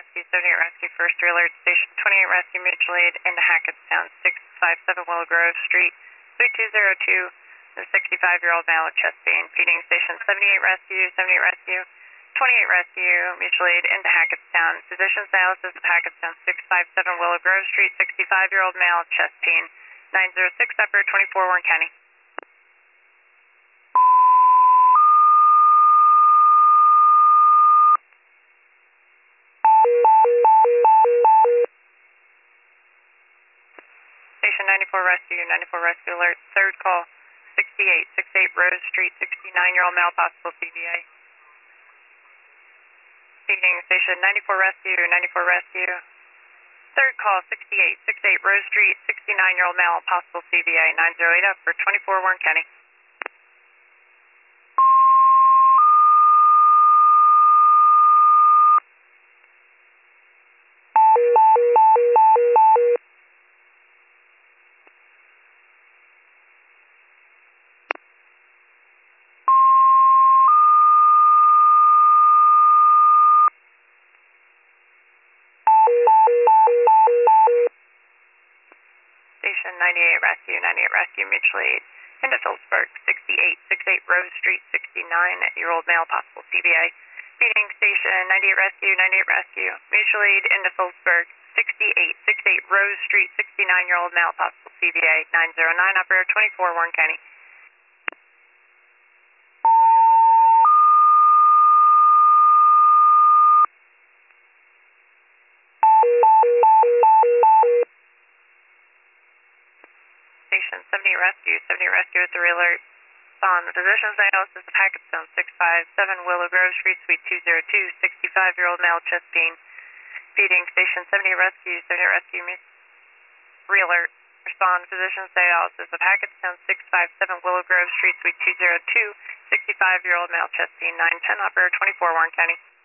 Rescue, 78 Rescue, first alert, Station 28 Rescue, mutual aid into Hackettstown, 657 Willow Grove Street, Suite 202, the 65-year-old male with chest pain, feeding Station 78 Rescue, 78 Rescue, 28 Rescue, mutual aid into Hackettstown, physician's dialysis of Hackettstown, 657 Willow Grove Street, 65-year-old male with chest pain, 906 upper, 24 Warren County. Station 94 Rescue, 94 Rescue alert, third call, 68 Rose Street, 69-year-old male, possible CVA. Feeding Station 94 Rescue, 94 Rescue. Third call, 68 Rose Street, 69-year-old male, possible CVA, 908 up for 24 Warren County. Station 98 Rescue, mutual aid into Phillipsburg, 68 Rose Street, 69-year-old male, possible CVA. Feeding Station 98 Rescue, mutual aid into Phillipsburg, 68 Rose Street, 69-year-old male, possible CVA, 909 operator, 24 Warren County. Station 78 Rescue with the alert on physician's dialysis of Hackettstown, 657 Willow Grove Street, Suite 202, 65-year-old male, chest pain. Feeding Station 78 Rescue, re-alert, respond physician's dialysis of Hackettstown, 657 Willow Grove Street, Suite 202, 65-year-old male, chest pain, 910 operator, 24 Warren County.